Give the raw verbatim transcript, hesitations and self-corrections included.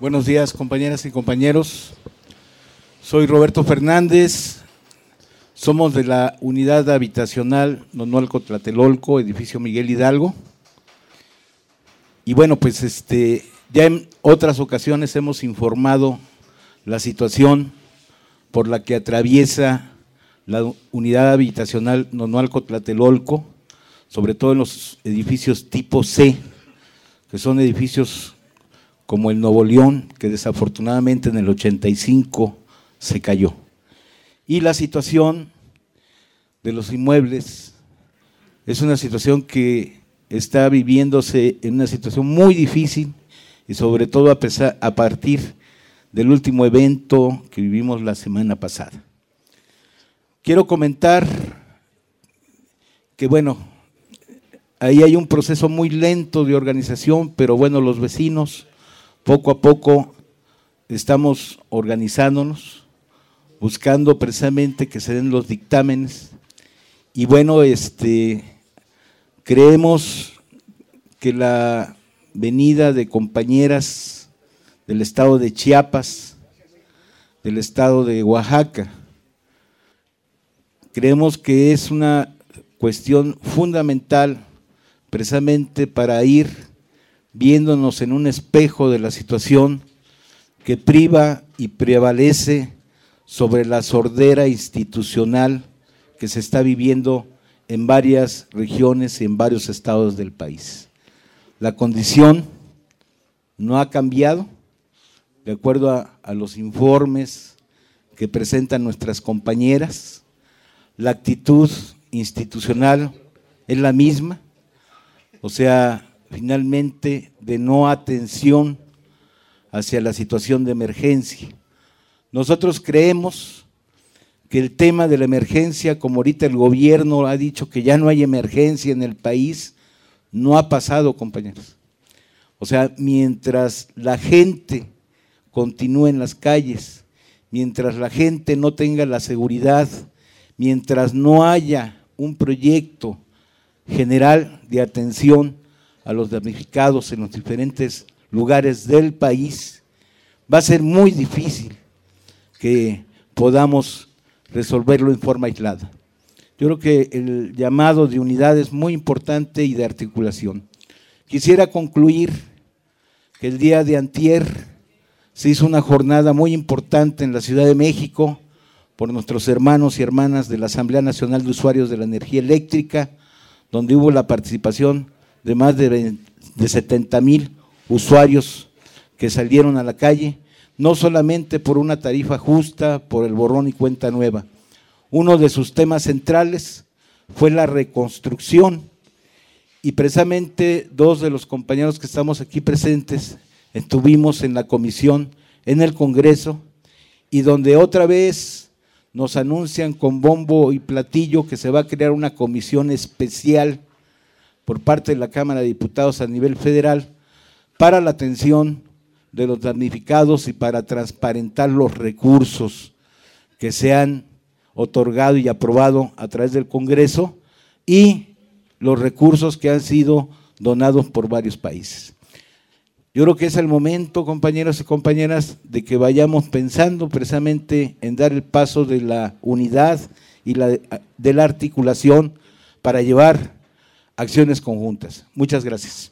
Buenos días, compañeras y compañeros. Soy Roberto Fernández, somos de la unidad habitacional Nonualco Tlatelolco, edificio Miguel Hidalgo. Y bueno, pues este, ya en otras ocasiones hemos informado la situación por la que atraviesa la unidad habitacional Nonualco Tlatelolco, sobre todo en los edificios tipo C, que son edificios como el Nuevo León, que desafortunadamente en el ochenta y cinco se cayó. Y la situación de los inmuebles es una situación que está viviéndose en una situación muy difícil y sobre todo a, pesar, a partir del último evento que vivimos la semana pasada. Quiero comentar que bueno, ahí hay un proceso muy lento de organización, pero bueno, los vecinos poco a poco estamos organizándonos, buscando precisamente que se den los dictámenes y bueno, este, creemos que la venida de compañeras del estado de Chiapas, del estado de Oaxaca, creemos que es una cuestión fundamental precisamente para ir viéndonos en un espejo de la situación que priva y prevalece sobre la sordera institucional que se está viviendo en varias regiones y en varios estados del país. La condición no ha cambiado, de acuerdo a, a los informes que presentan nuestras compañeras, la actitud institucional es la misma, o sea, finalmente de no atención hacia la situación de emergencia. Nosotros creemos que el tema de la emergencia, como ahorita el gobierno ha dicho que ya no hay emergencia en el país, no ha pasado, compañeros. O sea, mientras la gente continúe en las calles, mientras la gente no tenga la seguridad, mientras no haya un proyecto general de atención a los damnificados en los diferentes lugares del país, va a ser muy difícil que podamos resolverlo en forma aislada. Yo creo que el llamado de unidad es muy importante y de articulación. Quisiera concluir que el día de antier se hizo una jornada muy importante en la Ciudad de México por nuestros hermanos y hermanas de la Asamblea Nacional de Usuarios de la Energía Eléctrica, donde hubo la participación de más de, de setenta mil usuarios que salieron a la calle, no solamente por una tarifa justa, por el borrón y cuenta nueva. Uno de sus temas centrales fue la reconstrucción y precisamente dos de los compañeros que estamos aquí presentes estuvimos en la comisión en el Congreso y donde otra vez nos anuncian con bombo y platillo que se va a crear una comisión especial por parte de la Cámara de Diputados a nivel federal para la atención de los damnificados y para transparentar los recursos que se han otorgado y aprobado a través del Congreso y los recursos que han sido donados por varios países. Yo creo que es el momento, compañeros y compañeras, de que vayamos pensando precisamente en dar el paso de la unidad y la, de la articulación para llevar acciones conjuntas. Muchas gracias.